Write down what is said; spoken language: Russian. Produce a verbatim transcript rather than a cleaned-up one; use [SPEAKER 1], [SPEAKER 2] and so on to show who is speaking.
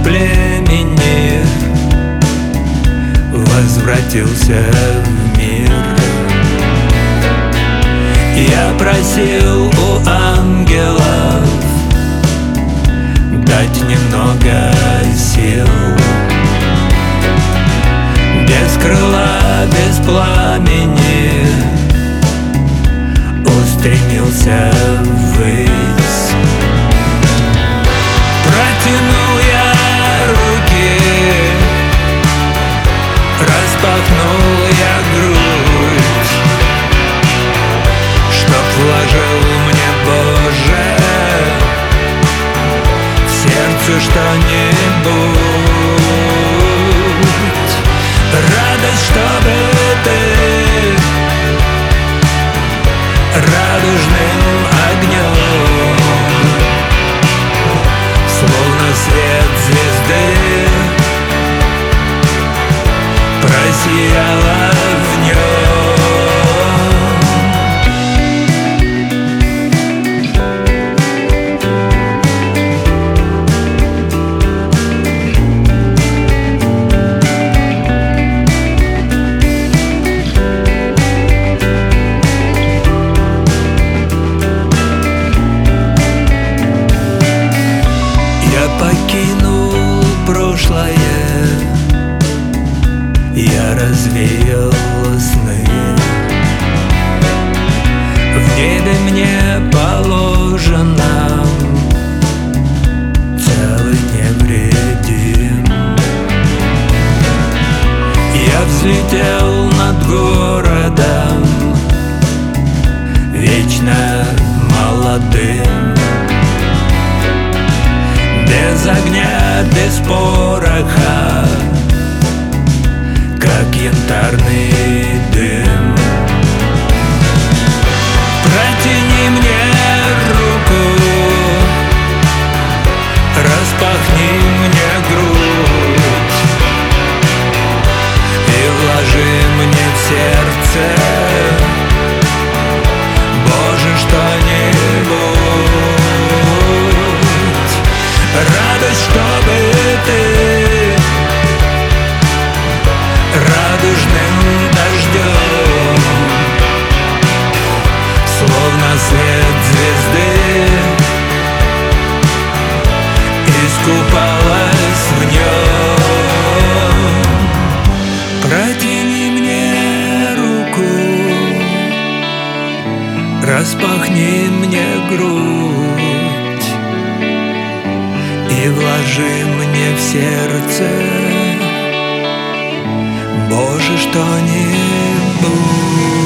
[SPEAKER 1] племени возвратился в мир. Я просил у ангелов дать немного сил. Без крыла, без пламени устремился ввысь. Протянул я руки, распахнул я грудь, чтоб вложил мне, Боже, в сердце что-нибудь. Радость, чтобы ты радужным огнем, словно свет звезды, просияла в нем. Прошлое я развеял сны. В небе мне положено целый невредим. Я взлетел над городом вечно молодым. Без огня, без пороха, как янтарный дым. Протяни мне руку, распахни мне грудь и вложи мне в сердце, Боже, что-нибудь. Радость, чтобы ты радужным дождем, словно свет звезды, искупалась в нем. Протяни мне руку, распахни мне грудь и вложи мне в сердце, Боже, что-нибудь.